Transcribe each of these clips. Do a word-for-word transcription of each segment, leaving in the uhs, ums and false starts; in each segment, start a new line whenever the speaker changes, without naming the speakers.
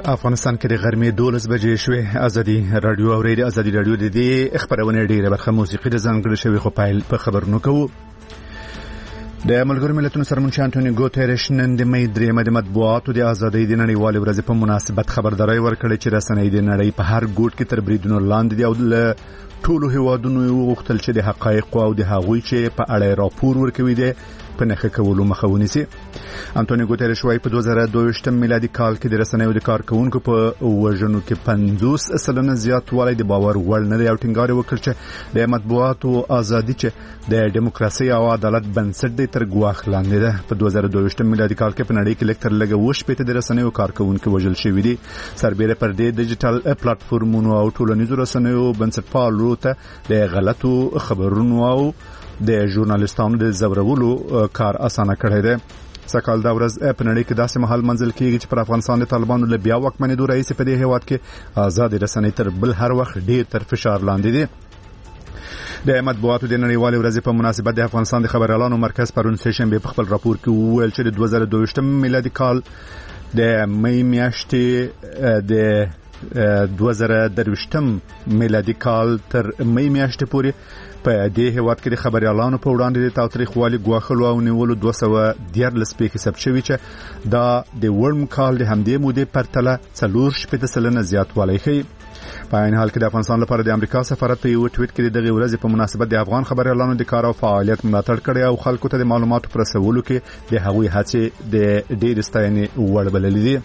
افغانستان کې د غرمې دولس بجې شوې. ازادي رادیو او ریډیو ازادي رادیو د دې خبرونه ډیره برخه موسیقي د ځانګړي شوی خو پایل په خبرونو کوو. د ملګرو ملتونو سرمنشي انټونی ګوتریش نن د مې درېمه د مطبوعاتو د ازادۍ د نړیوالې ورځې په مناسبت خبرداري ورکړې چې رسنۍ د نړۍ په هر ګوټ کې تر بریدونو لاندې دي او له ټولو هیوادونو وغوښتل چې د حقایقو او د هغوی چې په اړه راپور ورکوي دي په نخښه کولو مخه ونیسي. انټونی ګوتریش وايي په دوه زره دوه ویشت میلادي کال کې د رسنیو د کارکونکو په وژنو کې پنځوس سلنه زیاتوالی د باور وړ نه دی او ټینګار وکړ چې د مطبوعاتو ازادي چې د دیموکراسي او عدالت بنسټ دی تر ګواښ لاندې ده. په دوه زره دوه ویشت میلادي کال کې په نړۍ کې لکتر لګه وش پېته د رسنیو کارکونکو وژل شوی دي. سربېره پر دې ډیجیټل پلیټفارمونو او ټولنیزو رسنیو بنسټپالو ته د غلطو خبرونو او د ژورنالیستانو د زورولو کار اسانه کړی دی. سکهال دا ورځ په نړۍ کې داسې محل منزل کېږي چې پر افغانستان د طالبانو له بیا واکمنېدو راهیسې په دې هېواد کې آزاد رسنۍ تر بل هر وخت ډېر تر فشار لاندې دي. د مطبوعاتو د نړیوالې ورځې په مناسبت د افغانستان د خبريالانو مرکز پرون سه شنبه په خپل راپور کې وویل چې د دوه زره دوه ویشت میلادي کال د مې میاشتې د دوه زره درویشت میلادي کال تر مې میاشتې پورې په دې هیواد کې د خبريالانو په وړاندې د تاوتریخوالي ګواښلو او نیولو دوه سوه دیارلس پیښې ثبت شوي چې دا د ورم کال د همدې مودې پرتله څلور شپېته سلنه زیاتوالی ښیي. په عین حال کې د افغانستان لپاره د امریکا سفارت په یو ټویټ کې د دغه ورځې په مناسبت د افغان خبريالانو د کار او فعالیت ملاتړ کړی او خلکو ته د معلوماتو پر رسولو کې د هغوی هڅې د ډېر ستاینې وړ بللې دي.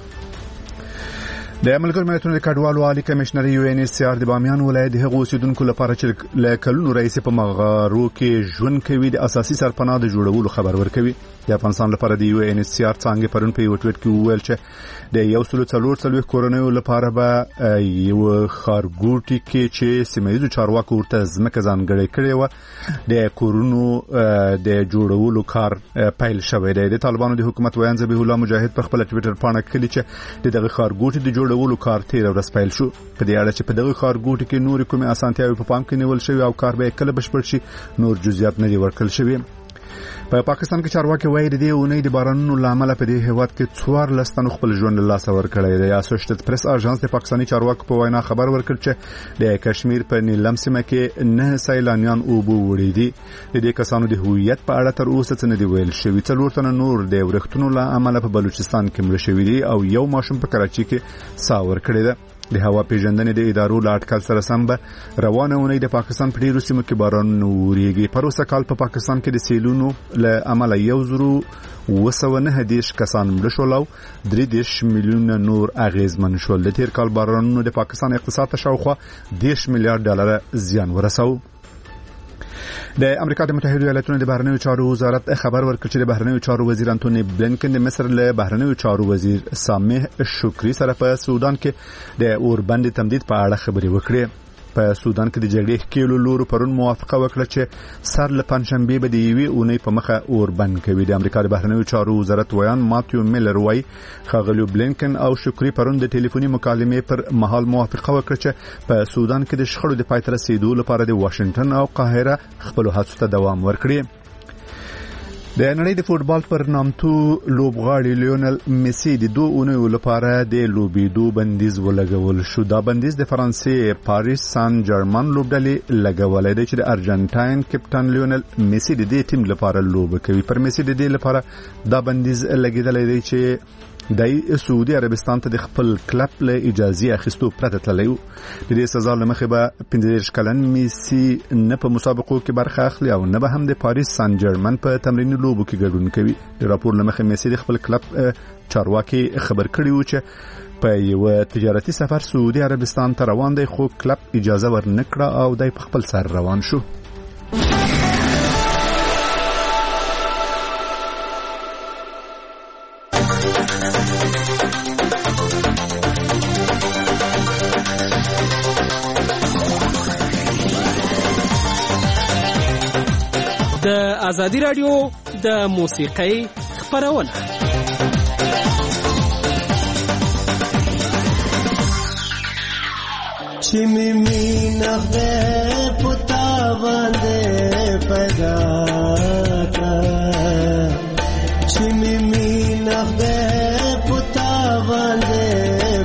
د ملګرو ملتونو د کډوالو عالی کمشنر یو ان ایچ سی آر د بامیان ولایت د هغو اوسیدونکو لپاره چې له کلونو راهیسې په مغارو کې ژوند کوي د اساسي سرپناه د جوړولو خبر ورکوي. د افغانستان لپاره د یو ان ایچ سی آر څنګه پرون په یو ټویټ کې وویل چې د یو سل څلور څلوېښت کورنیو لپاره به یو خارګوټي کې چې سیمه ییزو چارواکو ورته ځمکه ځانګړې کړې وه د کورونو د جوړولو کار پیل شوی دی. د طالبانو د حکومت ویان ذبیح الله مجاهد په خپل ټویټر پاڼه کې لیکلي چې د دغه خارګوټي د جوړولو کار تیر ورځ پیل شو. په دې اړه چې په دغه خارګوټي کې نور کومې اسانتیاوې په پام کې نیول شوی او کار به کله بشپړ شي نور جزئیات نه دي ورکړل شوی. په پا پاکستان کې چارواکي وایي د دې اونۍ د بارانونو لامل په دې هیواد کې څوارلس تنو خپل ژوند له لاسه ورکړی دی. اسوسییټډ پریس اژانس د پاکستاني چارواکو په وینا خبر ورکړ چې د کشمیر په نیلم سیمه کې نه سیلانیان اوبو وړي دي. د دې کسانو د هویت په اړه تر اوسه څه نه دی ویل شوی. څلور تنه نور د ورښتونو له امله په بلوچستان کې مړه شوي دي او یو ماشوم په کراچي کې ساه ورکړی دی. د هوا پیژندنې د ادارو له اټکل سره سم به روانه اونۍ د پاکستان په ډیرو سیمو کې باران وریږي. پروسه کال په پاکستان کې د سیلونو له امله یو زرو اوه سوه نهه دېرش کسان مړه شول او درې دېرش میلیونه نور اغیزمن شول. د تیر کال بارانونو د پاکستان اقتصاد ته شاوخوا دېرش میلیارډ ډالر زیان ورساو. د امریکا د متحده ایالاتونو د بهرنیو چارو وزارت خبر ورکړ چې د بهرنیو چارو وزیر انټونی بلینکن د مصر له بهرنیو چارو وزیر سامح شکری سره په سودان کې د اوربند تمدید په اړه خبرې وکړې. په سودان کې د جګړې ښکېلو لورو پرون موافقه وکړه چې سر له پنځشنبې به د یوې اونۍ په مخه اوربند کوي. د امریکا د بهرنیو چارو وزارت ویان ماتیو میلر وايي ښاغلي بلینکن او شکری پرون د ټلیفوني مکالمې پر مهال موافقه وکړه چې په سودان کې د شخړو د پای ته رسیدو لپاره د واشنگټن او قاهره خپل هڅو ته دوام ورکړي. د نړۍ د فوټبال پر نامتو لوبغاړي لیونل میسی د دوه اونیو لپاره د لوبېدو بندیز ولګول شو. دا بندیز د فرانسې پاریس سان جرمن لوبډلې لګولې دی چې د ارجنټاین کپټان لیونل میسی د دې ټیم لپاره لوب کوي. پر میسی د دې لپاره دا بندیز لګیدلی دی چې د سعودي عربستان ته د خپل کلب له اجازه اخیستو پرته تللی و. د دې سزا له مخې به پنځه دېرش کلن میسی نه په مسابقو کې برخه اخلي او نه به هم د پاریس سان جرمن په تمریني لوبو کې ګډون کوي. د راپور له مخې میسی د خپل کلب چارواکي خبر کړی و چې په یو تجارتي سفر سعودي عربستان ته روان دی خو کلب اجازه ورنکړه او دی په خپل سر روان شو.
د ازادي رادیو د موسیقۍ خبرونه
چې می مینا به پتا باندې پیدا چې می مینا به پتا باندې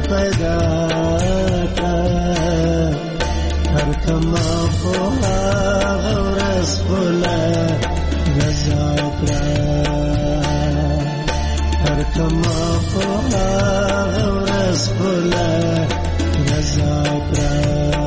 ترکما په هغه ورځ خپله رضا کړه ترکما په هغه ورځ خپله رضا کړه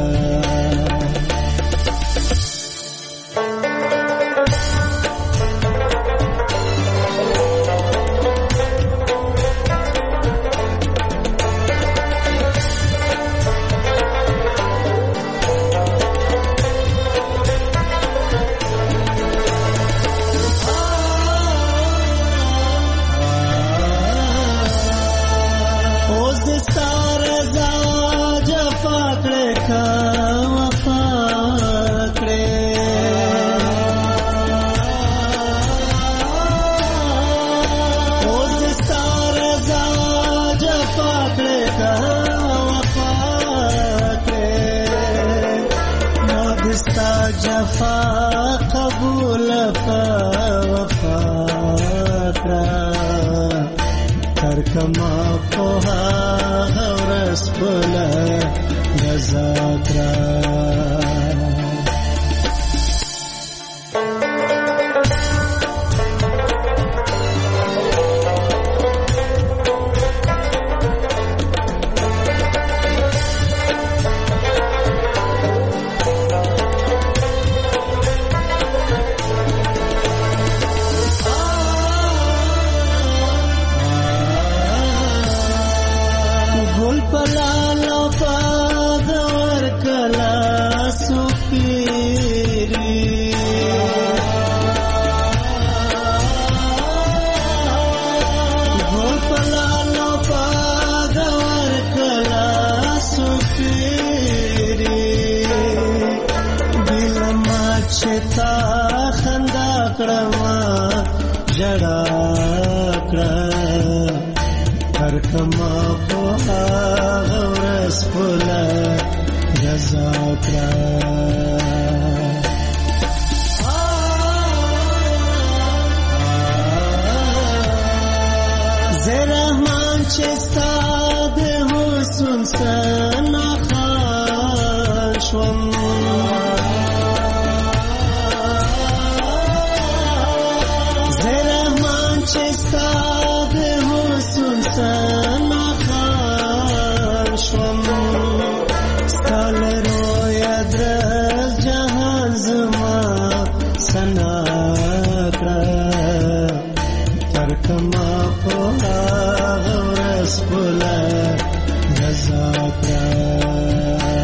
جفا قبول کا وفا کرا ترکما پوها غورس بلا رضا کرا ترکما پوها غورس پولا رضا کرا زرحمان چستا ده حسن سنا خاشوم زرحمان چستا سنا خاشوم ستال رویا درز جهان زما سنا کرا ترکما پوها غورس بلا رضا کرا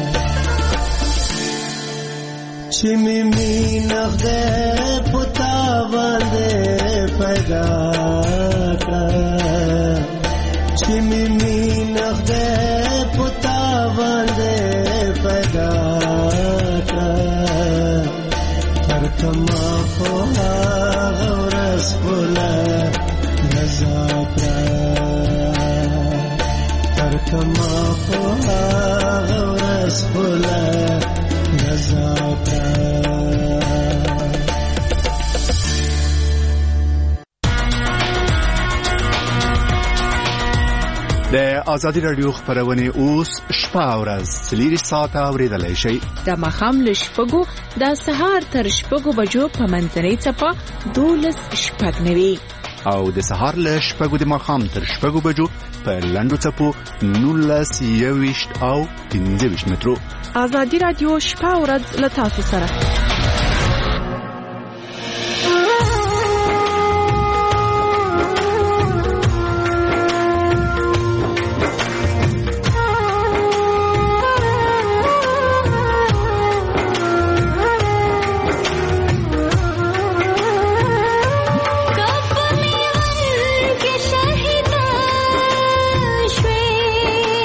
چی می مینخ ده پتا بنده پیدا چی می مینخ ده پتا بنده پیدا کرا ترکما پوها غورس بلا رضا کرا ترکما پوها غورس بلا رضا کرا
د ازادي رادیو خبرونه اوس شپه او ورځ سلیری ساعته اوریدلای شي
د مخام لشپګو د سهار تر شپګو بجو په منځنۍ چپا دولس شپږ نوي
او د سهار لشپګو د مخام تر شپګو بجو په لندو چپو نولس یويشت او پنځه ویشت مترو
ازادي رادیو شپه او ورځ له تاسو سره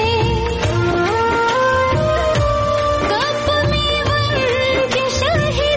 Shahid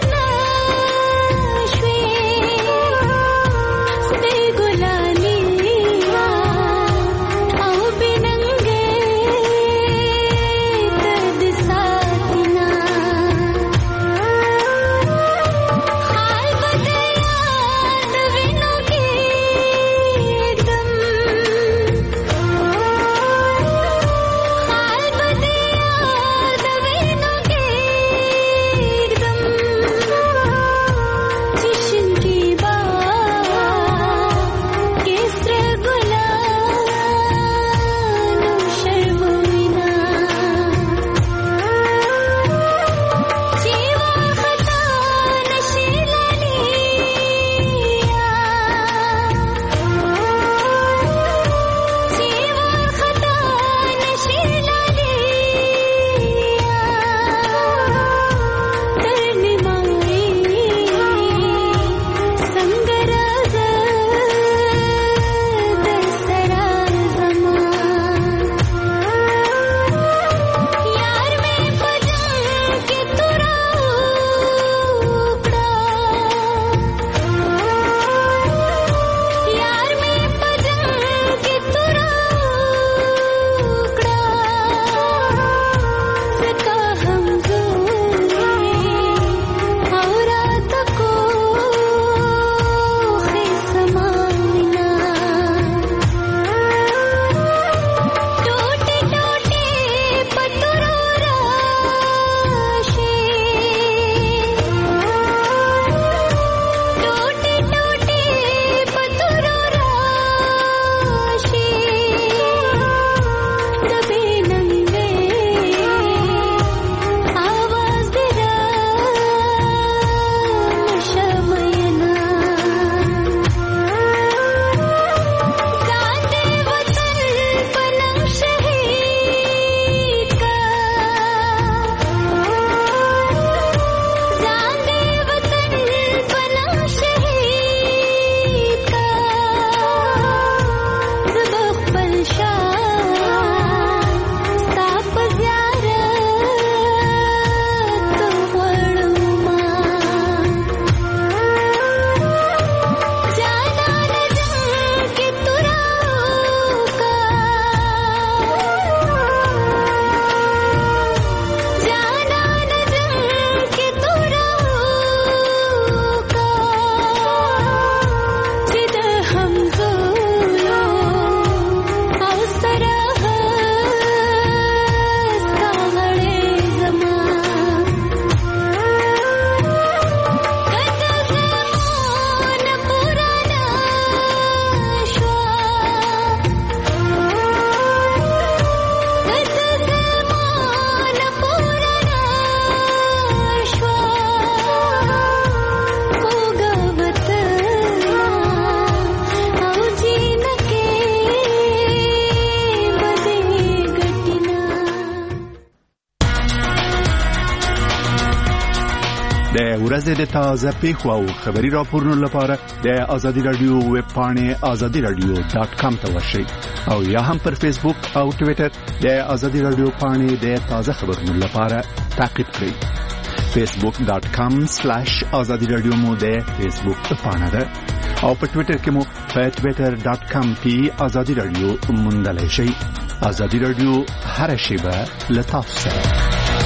د ورځې د تازه پیښو او خبري راپورونو لپاره د آزادي رادیو ویب پاڼه آزادي رادیو ډاټ کام ته ورشئ او یا هم پر فیسبوک او ټوئیټر د آزادي رادیو پاڼه د تازه خبرونو لپاره تعقیب کړئ. facebook dot com slash azadi radio مو د فیسبوک پاڼه ده او په ټوئیټر کې مو په twitter dot com کې آزادي رادیو موندلای شئ. آزادي رادیو هر شیبه لطف سره.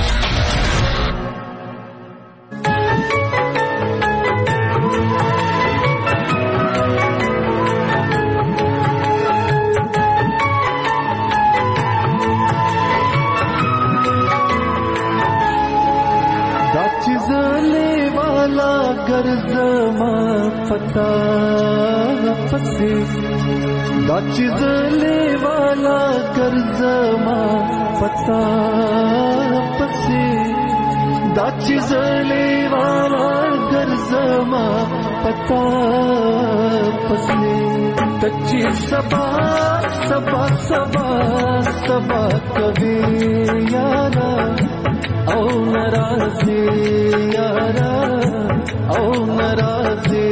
पता पसे दा चिज़ले वाला कर्ज़मा पता पसे दा चिज़ले वाला कर्ज़मा पता पसे तच्ची सबा सबा सबा सबा कभी यारा ओ नाराज़ी यारा ओ नाराज़ी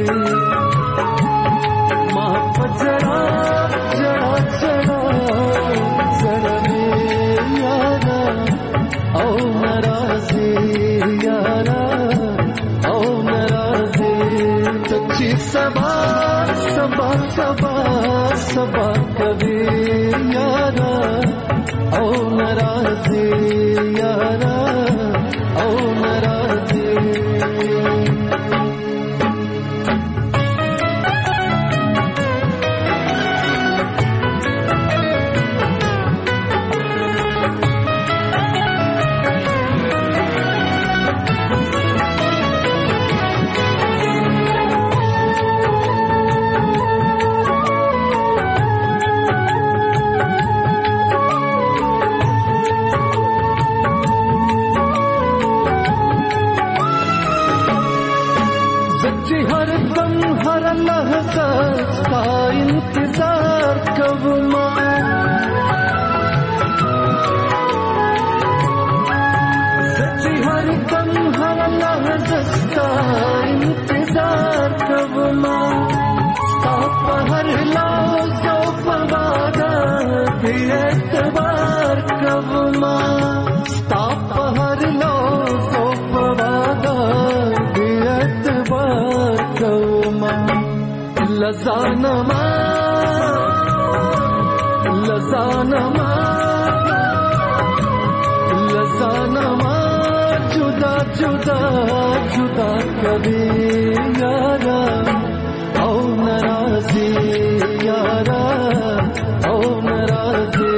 माँ पजरा जड़ा जड़ा जड़ा में यारा ओ नाराज़ी यारा ओ नाराज़ी तच्ची सबा सबा सबा सबा कभी यारा ओ नाराज़ी यारा ओ नाराज़ी का इंतजार कब माँ सच्ची हर दम हर लहज़त का इंतजार कब माँ आप हर लौज़ो पवादा भी एतबार कब माँ आप हर लौज़ो पवादा भी एतबार कब माँ लज़ानमा लज़ानमा लज़ानमा जुदा जुदा जुदा कभी यारा ओ नाराज़ी यारा ओ नाराज़ी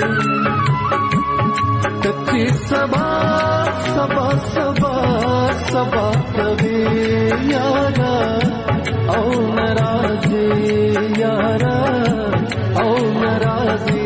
कच्ची सबा सबा सबा सबा कभी यारा ओ नाराज़ी यारा ओ नाराज़ी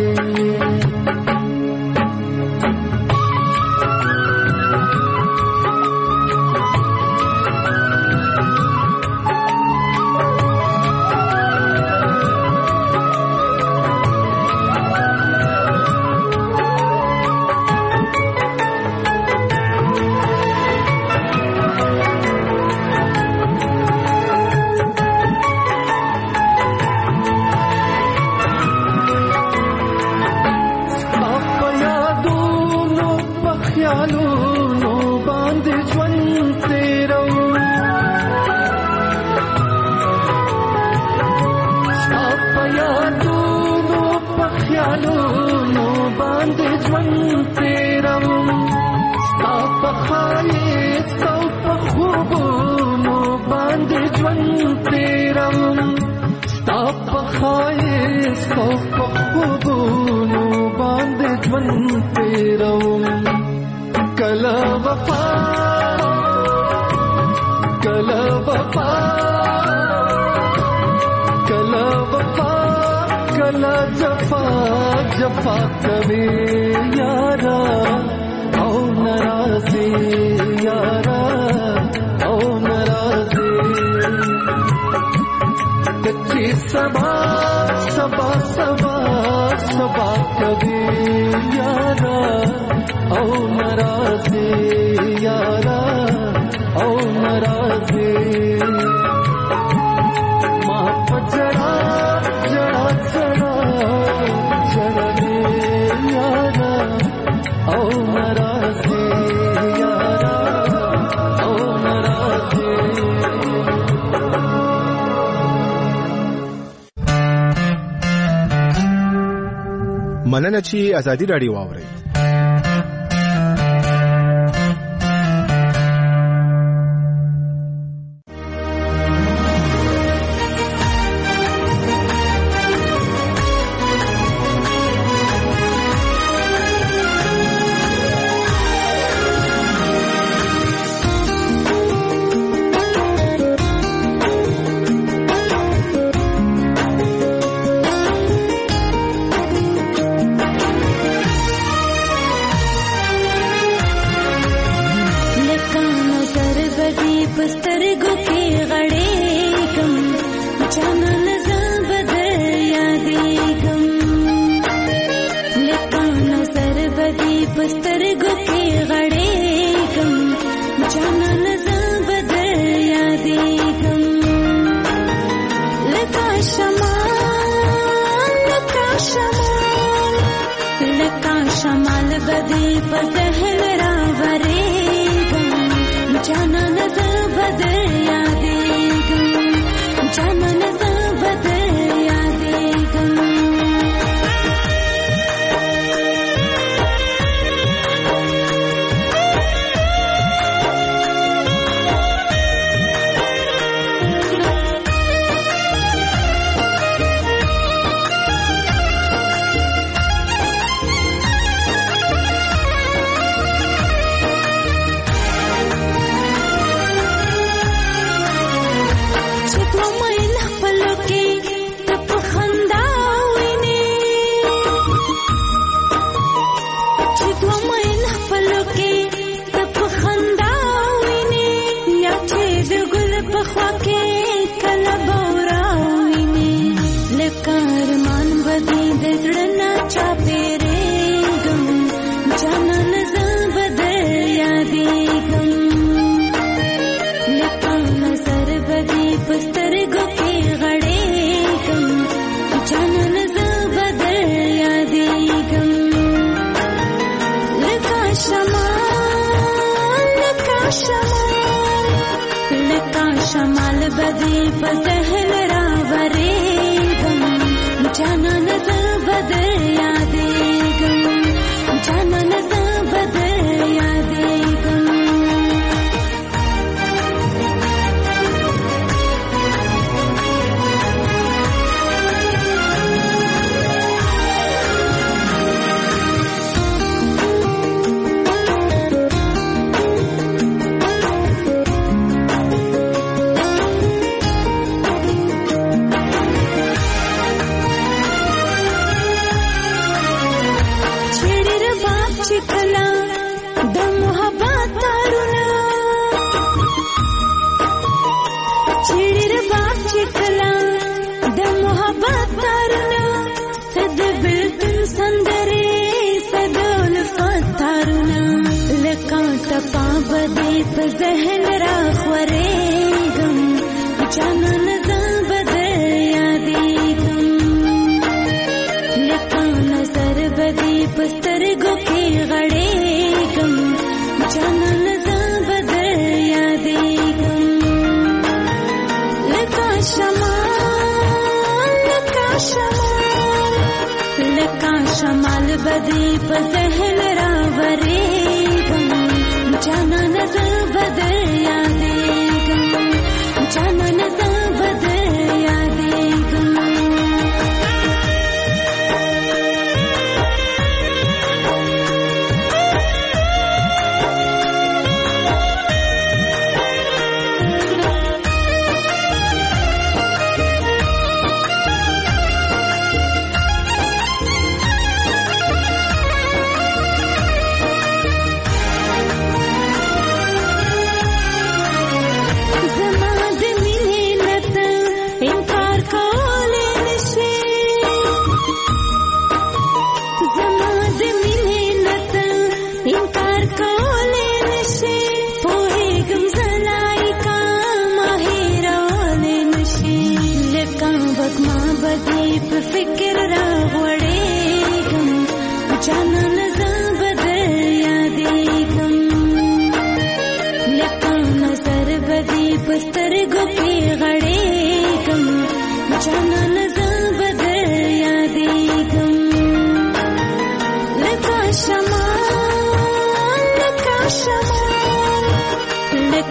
कला वफा कला वफा कला वफा कला जफा जफा कभी यारा ओ नाराज़ी यारा ओ नाराज़ी कच्ची सबा सबा सबा सबा कभी यारा ओ नाराज़ी यारा
مننه چې ازادي رادیو واورئ.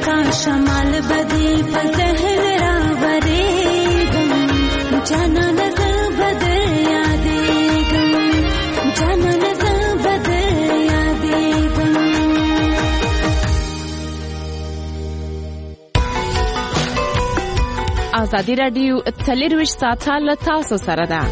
لکا شمال بدی په ذهن راورېږم جانانه زه به در یادېږم جانانه زه به در یادېږم.
ازادي راډیو څلرویشت ساعته له تاسو سره ده.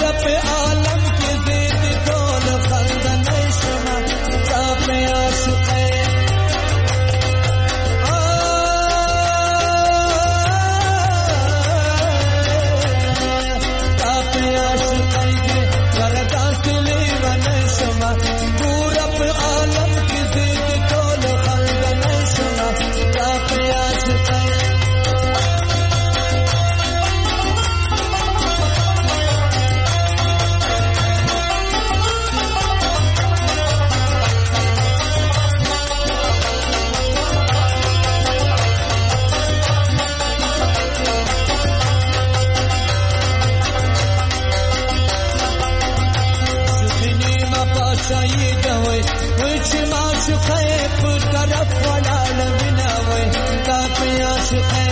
Shukr پاچایی دوي وای چې معشوقه په طرف ولاړ وینا وای تا په عاشقه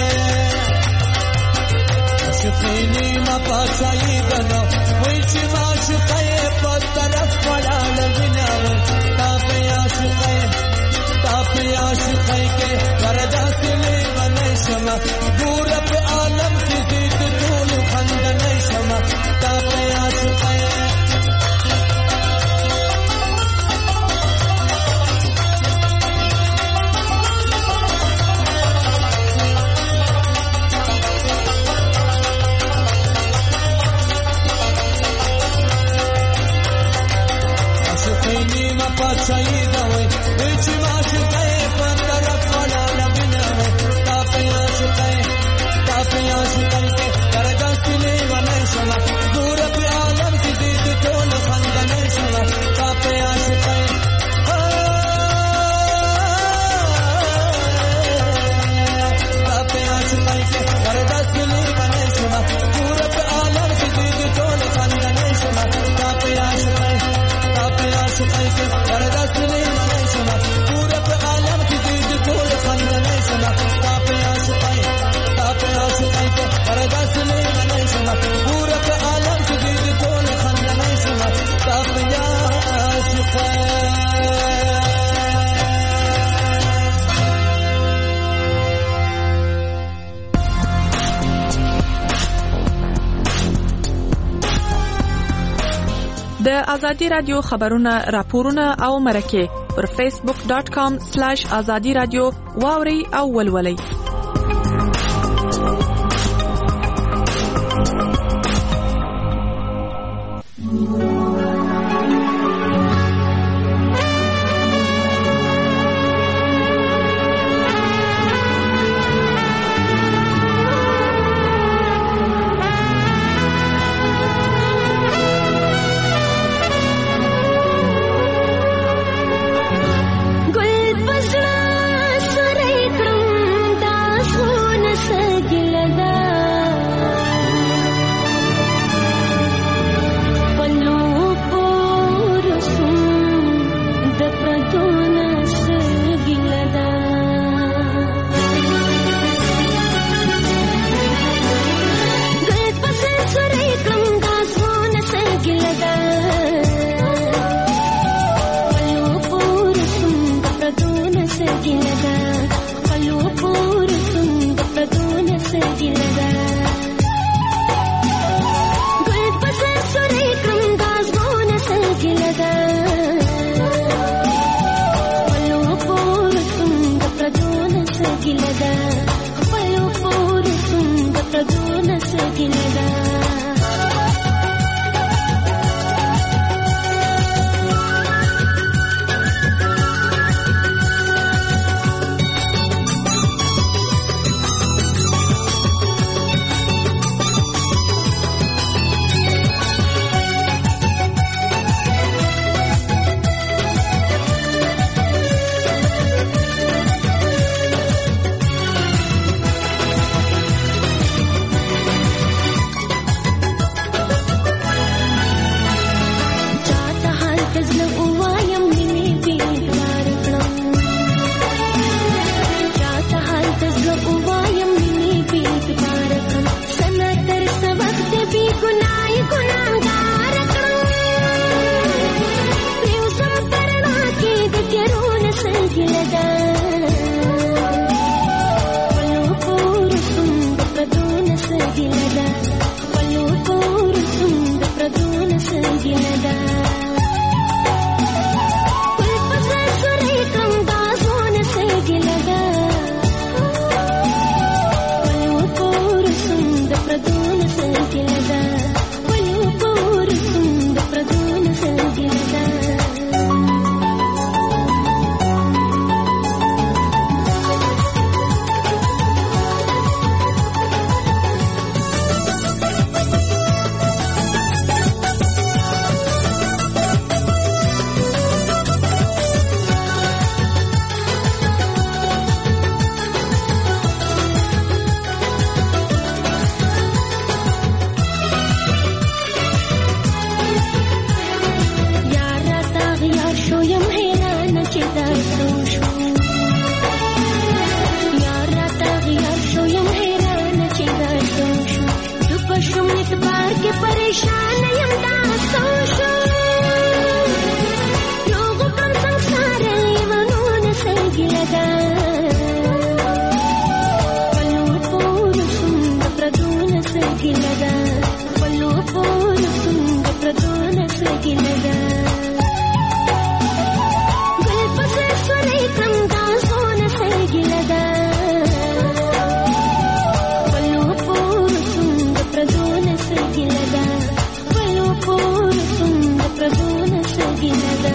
عاشقینی ما پاچایی دوي وای چې معشوقه په طرف ولاړ وینا وای تا په عاشقه تا په عاشقه کې وردا سلې باندې شمه ګور په عالم کې دې ټول خندنه شمه تا په عاشقه پاچایی دوي وای چې معشوقه په طرف ولاړ بنا تا په عاشقه تا په عاشقه کې درګه سلې ونه شمه دور په عالم کې دې ټول خندنه شمه تا په عاشقه تا په عاشقه کې درګه سلې ونه شمه دور په عالم کې دې ټول خندنه شمه تا په عاشقه تا په عاشقه کې وردا سلې مې شمه پورا په عالم کې دې ټول خندنه شمه تا په عاشقه تا په عاشقه کې وردا سلې مې شمه پورا په عالم کې دې ټول خندنه شمه تا په عاشقه
د ازادي رادیو خبرونه راپورونه او مرکه پر فیسبوک ډاٹ کام سلیش ازادي رادیو واوري او ولولي.
پریشان یم دا سوشو روغو کم سنگسار لیوانون سگلدا پلو پور سنگ پردون سگلدا پلو پور سنگ پردون سگلدا گل پسر سوری کم دا سون سگلدا پلو پور سنگ پردون سگلدا پلو پور سنگ پردون سگلدا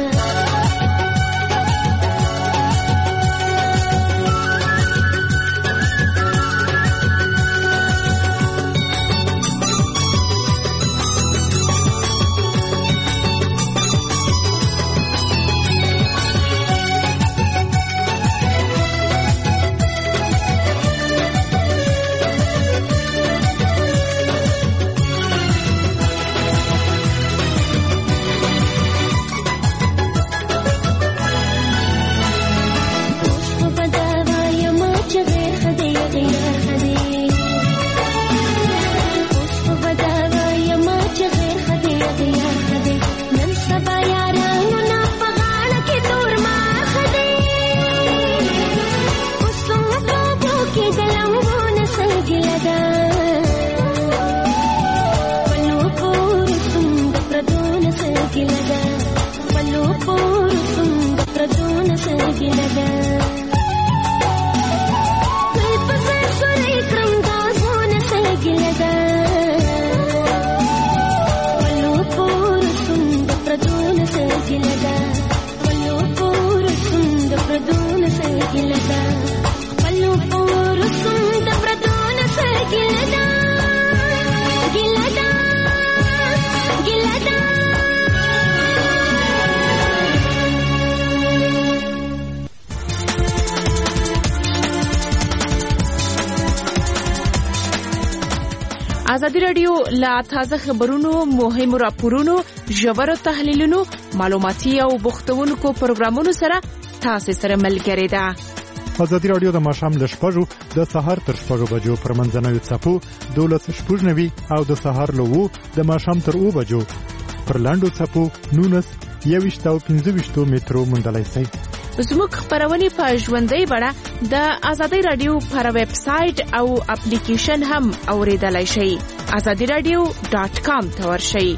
ازادي رادیو لا تازه خبرونو مهم راپورونو ژور تحلیلونو معلوماتي او بوختونکو پروګرامونو سره تاسو سره ملګری ده.
ازادي رادیو د ماښام ل شپږو د سهار تر شپږو بجو پر منځنوي څپو دولس شپږنوي او د سهار له وو د ماښام تر اوو بجو پر لاندو څپو نونس یويشت او پنځه ویشت مترو موندلای شئ.
زموږ خبرونه په ژوندۍ بڼه د ازادي رادیو پر ویب سټ او اپلیکیشن هم اوریدلای شئ. azadi radio dot com ته ورشئ.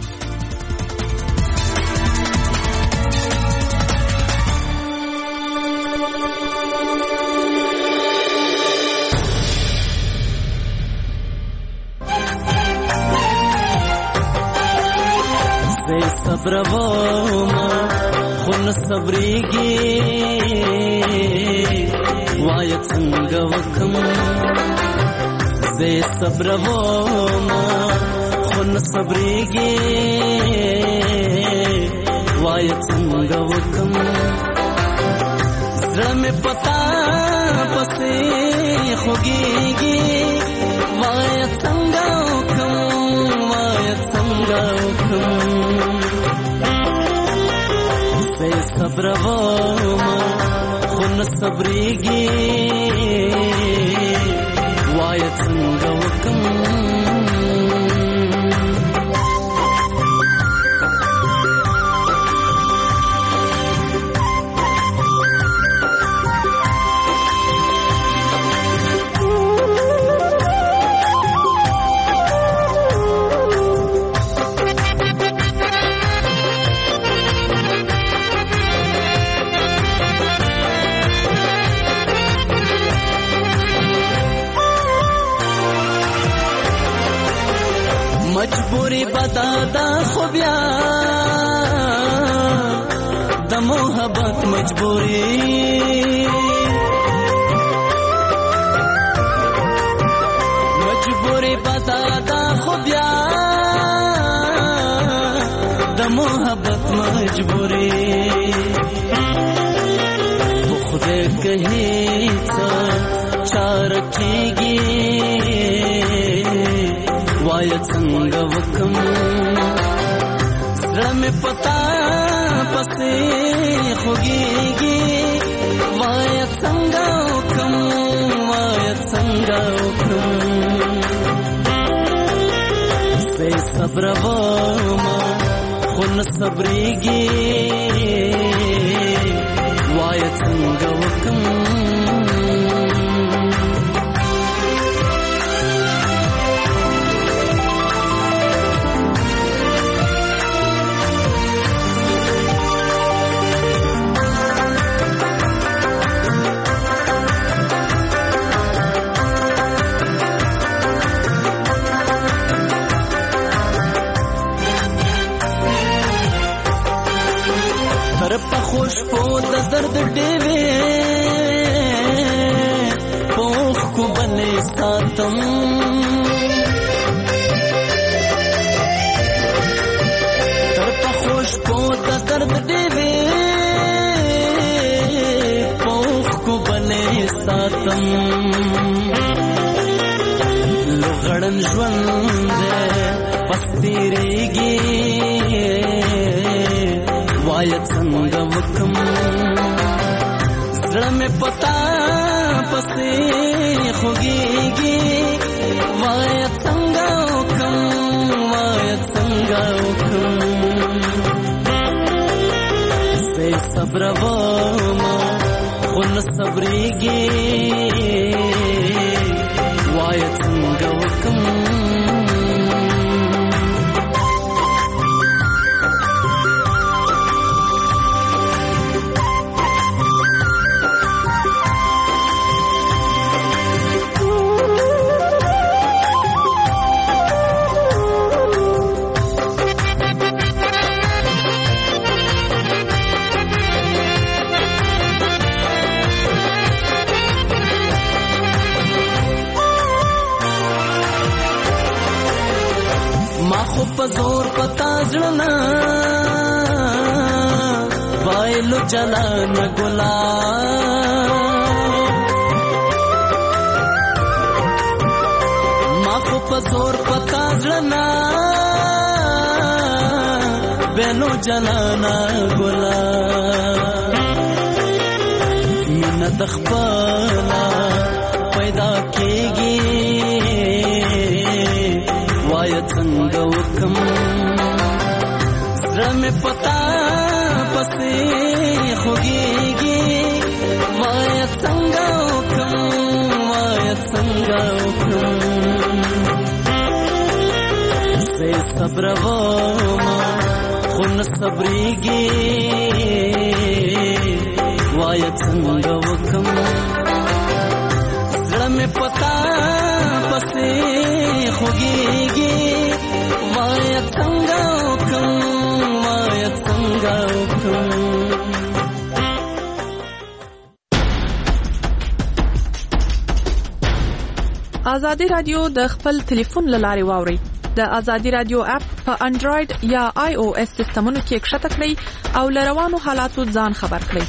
صبر وما خون صبرېږي وای څنګه وکم زه صبر وما خون صبرېږي وای څنګه وکم زړه مې پتا پسې خوږېږي وای څنګه وکم وای څنګه وکم صبر وما خون صبرېږي وای څنګه وکم مجبوری بدادا خو بیا د محبت مجبوری مجبوری بدادا خو بیا د محبت مجبوری خدای کہیں څه چار کیږي وای څنګه وکم زړه مې پتا پسې خوږېږي وای څنګه وکم وای څنګه وکم سي صبر وما خون صبريږي وای څنګه وکم خوش په د درد ډېوې پوخ کو بلې ساتم تر په خوش په د درد ډېوې پوخ کو بلې ساتم لغړن ژوند پستېږي وای څنګه وکم زړه مې پتا پسې خوږيږي وای څنګه وکم وای څنګه وکم سي صبر وما خون صبريږي وای څنګه وکم زور پتا زړنا وایلو جلان ګلا ما خو په زور پتا زړنا وایلو جلان ګلا من دخپلا پیدا کېږي وای څنګه وکم زړه مې پتا پسې خوږيږي وای څنګه وکم وای څنګه وکم سي صبر وما خون صبريږي وای څنګه وکم زړه مې پتا پسې خوږيږي وای څنګه وکم وای څنګه وکم
ازادي رادیو د خپل ټلیفون لارې واوري د ازادي رادیو اپ په انډراید یا آی او اس سیستمونو کې ښکته کړئ او لروانو حالاتو ځان خبر کړئ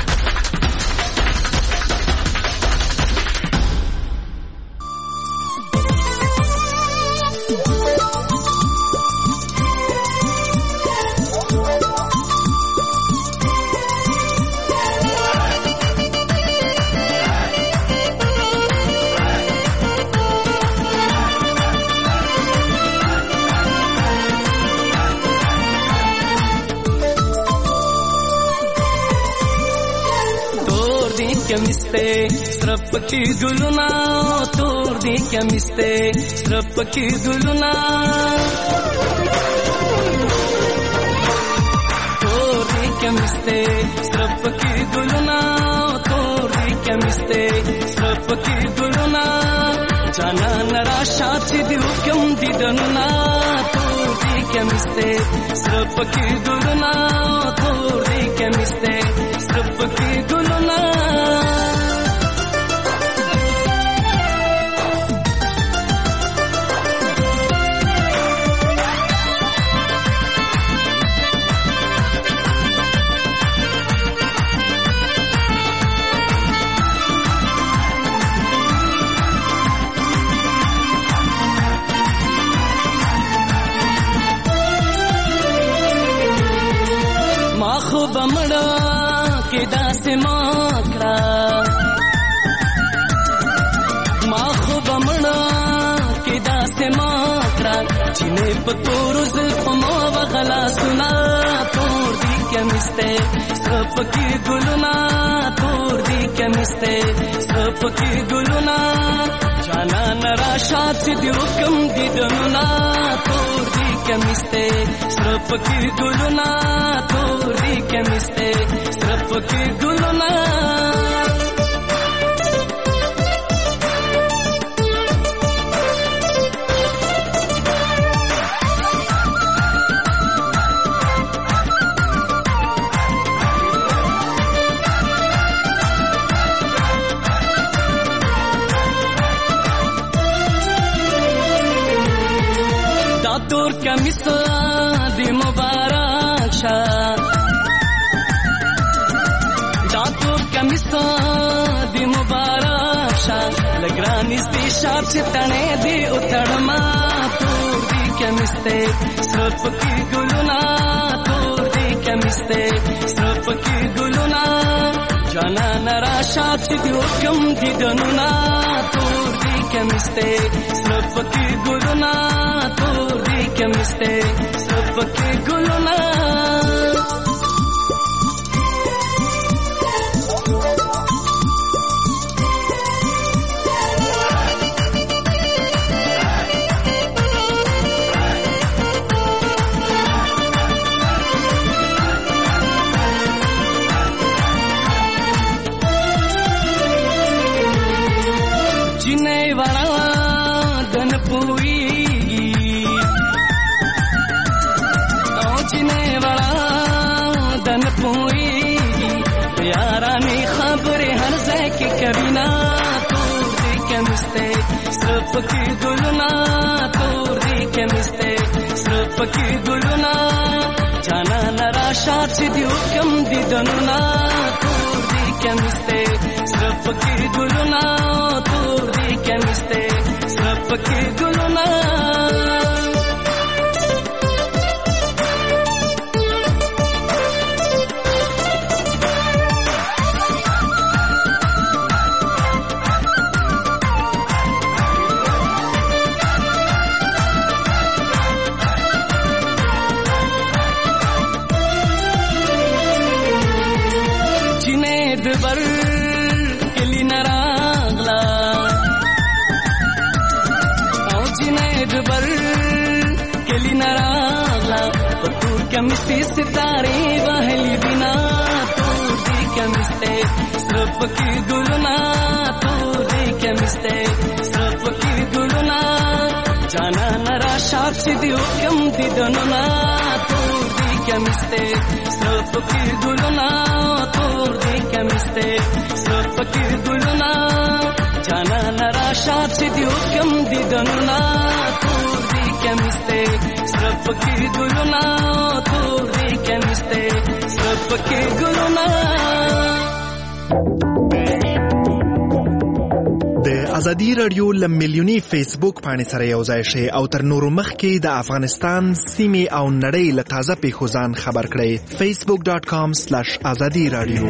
کمیسته سرپ کی گلونا تور دی کمیسته سرپ کی گلونا تور دی کمیسته سرپ کی گلونا تور دی کمیسته سرپ کی گلونا جانا نرا شاچ دیو کم دیدنا تور دی کمیسته سرپ کی گلونا تور دی کمیسته سرپ کی گلونا بمړه کې داسې ماکړه ما خو بمړه کې داسې ماکړه چینه پتور زلف ما وغلا سنا تور دی کمسته سپکی ګلونا تور دی کمسته سپکی ګلونا جانا نرا شات دی حکم دی دنونا تور دی کمسته سپکی ګلونا تور دی کمسته سپکی ګلونا تور کمیس دی مبارک شا دا تور کمیس دی مبارک شا لګرانیز دی شاپ چې تڼې دی اتړما تور دی کمیسته سرپ کی ګلونا تور دی کمیسته سرپ کی ګلونا جانا نرا شاپ چې دی حکم دی دنونا تور دی کمیسته سرپ کی ګلونا تور دی کمیسته سرپ کی ګلونا کبینا تور دی کمسته سرپ کی ګلونا تور دی کمسته سرپ کی ګلونا جانا نرا شات چې دی حکم دی دنونا تور دی کمسته سرپ کی ګلونا تور دی کمسته سرپ کی ګلونا بر کلی نراغلا او جنید بر کلی نراغلا پتور کمستی ستاری وحلی بنا تور دی کمستے سرپ کی گلونا تور دی کمستے سرپ کی گلونا جانا نرا شاپ سی دی حکم دی دنونا تور دی کمستے سرپ کی گلونا تور دی کمستے سرپ کی گلونا جانا نرا شاپ سی دی حکم دی دنونا تور دی کمستے سرپ کی گلونا تور دی کمستے سرپ کی گلونا.
د ازادي رادیو لملیونی فیسبوک باندې سره یو ځای شي او تر نورو مخکې د افغانستان سیمې او نړۍ له تازه پیښو ځان خبر کړئ facebook dot com slash azadi radio.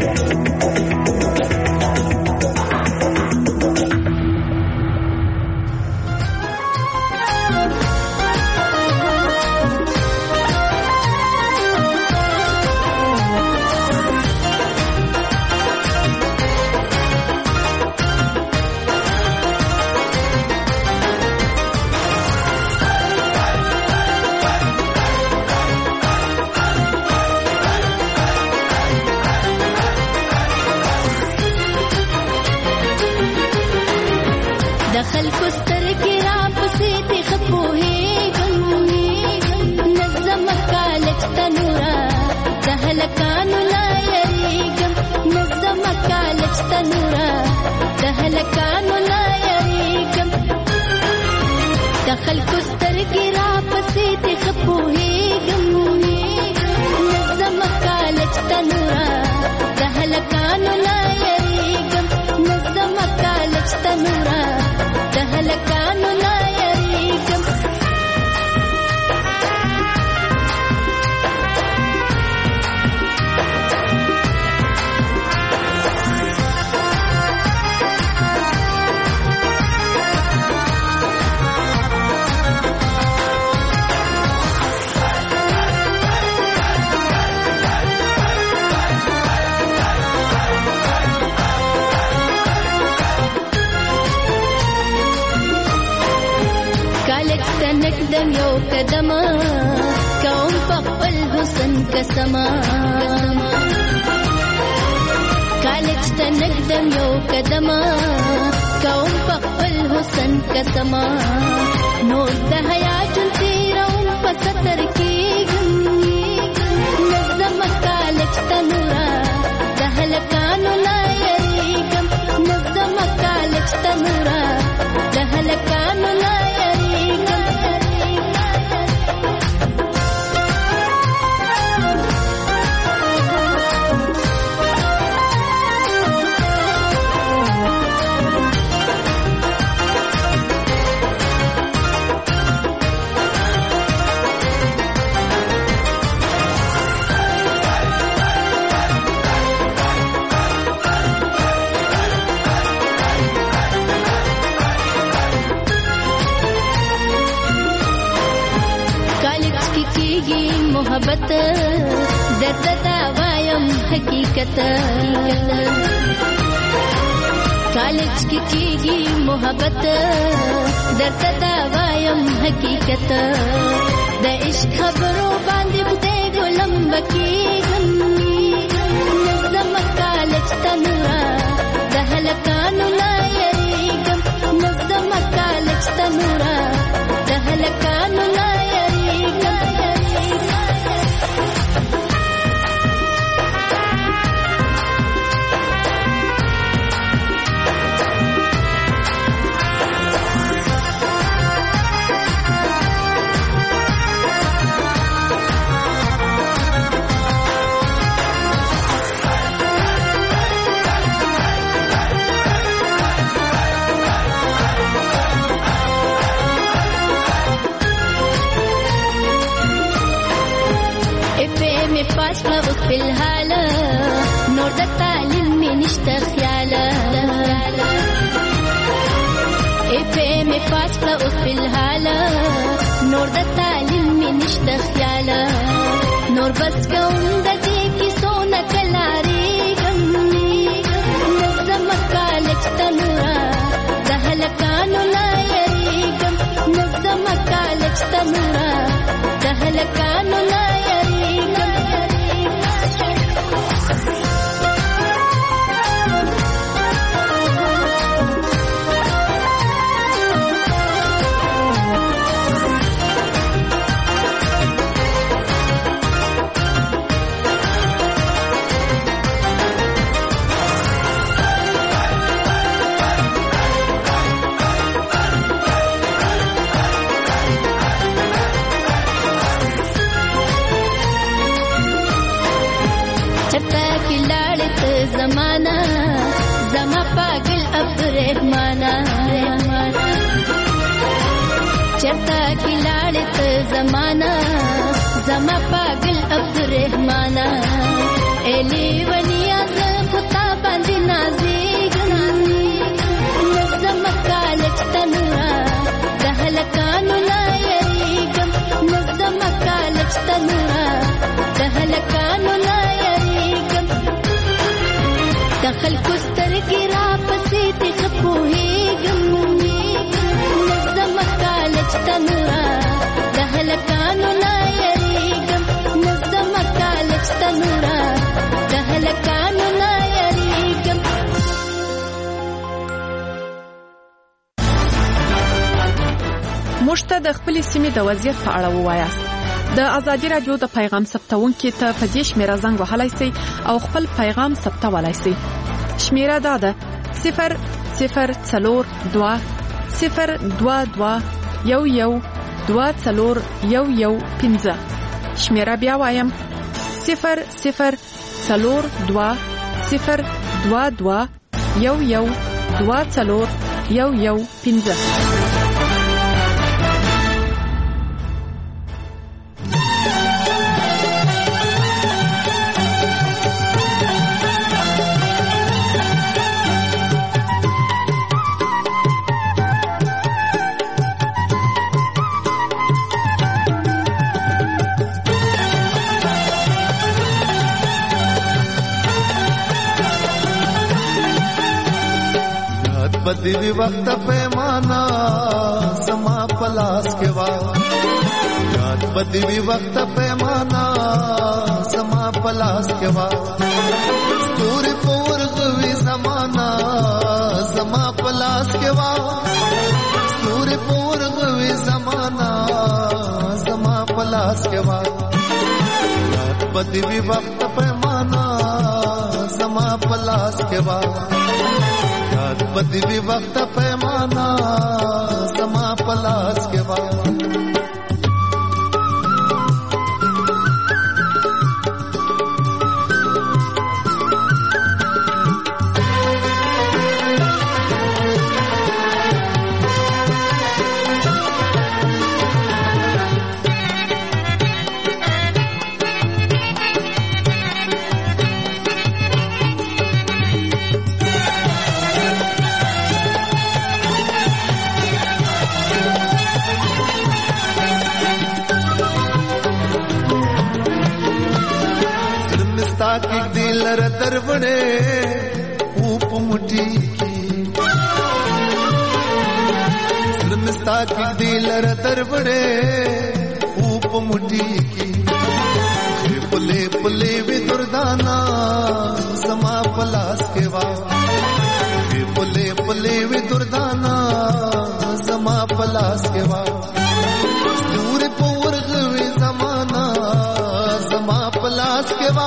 قدم کوم په خپل حسن قسمه کالج ته نقدم یو قدم کوم په خپل حسن قسمه نور د حیا جون تیروم په ستر کېږم نظم کالج ته نورا د هلکانو نه یریږم نظم کالج ته نورا د هلکانو نه محبت درته دا وایم حقیقت کالج کې کېږي محبت درته دا وایم حقیقت د عشق خبرو باندې خدای ګلم بکېږم نظم کالج ته نورا د هلکانو نه یریږم نظم کالج ته نورا د هلکانو نه پاس کړه اوس فلحال نور د تعلیم مې نشته خیال ای په مې پاس کړه اوس فلحال نور د تعلیم مې نشته خیال نور بس کوم د دې کیسو نه کلاریږم نظم کالج ته نورا د هلکانو نه یریږم نظم کالج ته نورا د هلکانو نه زمانہ زما پاگل عبدالرحمانہ چرتا کی لاڑت زمانہ زما پاگل عبدالرحمانہ ایلی ونیا زخطا باندی نازیگم نظم کالج تنورا دہلکانو لا یریگم نظم کالج تنورا دہلکانو لا دخل کستر گرا پسیت خپوهیگم نظم کالج تنورا دهلکانو لا یریگم نظم کالج تنورا دهلکانو لا یریگم
موږ ته د خپل سیمې د وضعیت په اړه ووایاست د ازادي رادیو د پیغام ثبتونکو ته په دې شمیره زنګ وهلای شئ او خپل پیغام ثبتولای شئ شمیره دا ده صفر صفر څلور دوه صفر دوه دوه یو یو دوه څلور یو یو پنځه شمیره بیا وایم صفر صفر څلور دوه صفر دوه دوه یو یو دوه څلور یو یو پنځه
بدی وقت پیمانا سما پلاس کے وا
بدوی وخت پیمانا زما پلاس کې وا ستوري پور غوي زمانہ زما پلاس کې وا ستوري پور غوي زمانہ زما پلاس کې وا بدوی وخت پیمانا زما پلاس کې وا یاد بدوی وخت پیمانا زما پلاس کې وا दरवड़े ऊप मुठी की मिस्ता की दिलर दरवड़े ऊप मुठी की पुले पुले भी दुर्दाना समा पलास के वा पुले पुले भी दुर्दाना समा पलास के वा सूर्य पूर गवे जमाना समा पलास के वा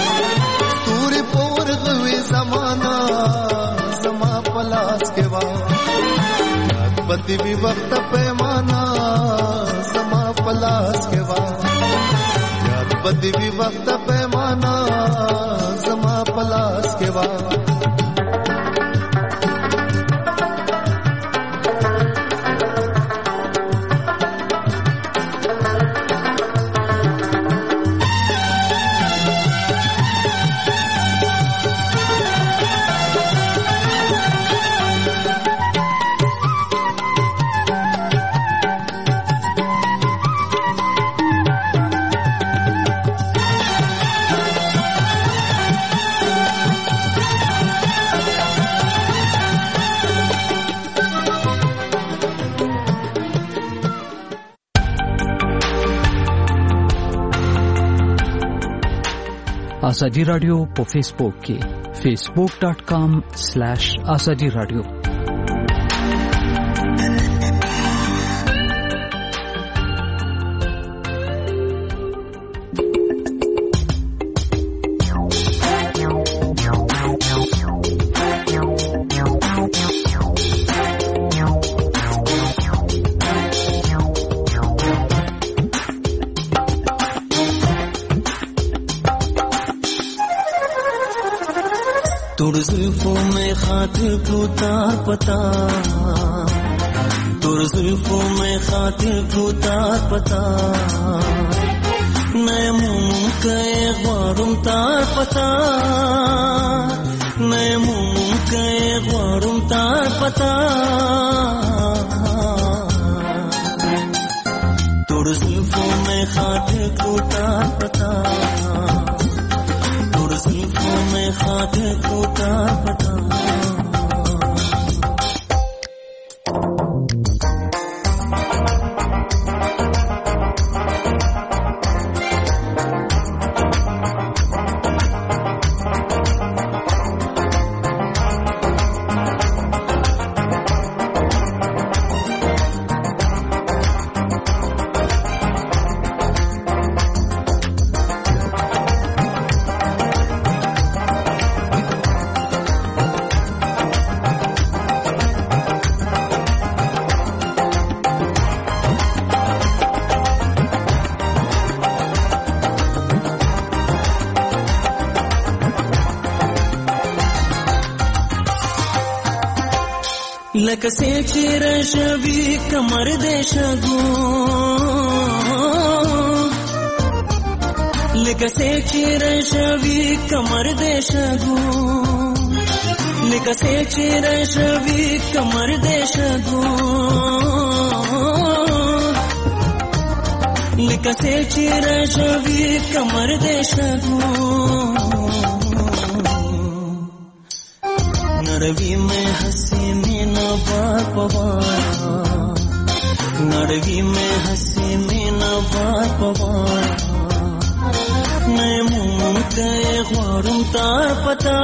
जमाना समा पलास के वा बदी भी वक्त पैमाना समा पलास के वा बदी भी वक्त पैमाना समा पलास के वा
आजादी radio په فیسبوک کې facebook dot com slash azadi radio
तुड़ जुल्फों में खातिर को तार पता तुड़ जुल्फों में खातिर को तार पता मैं मुंह के ख्वारुम तार पता मैं मुंह के ख्वारुम तार पता तुड़ जुल्फों में खातिर को तार पता जुल्फों में खातिर को तार पता लकसे चिरशवी कमर देशगो लकसे चिरशवी कमर देशगो लकसे चिरशवी कमर देशगो लकसे चिरशवी कमर देशगो नरवी में हंसी मीना बार पवारा नरवी में हंसी मीना بار پوار نه ممکن غوارم تار پتا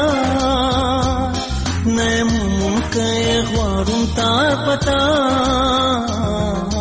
نه ممکن غوارم تار پتا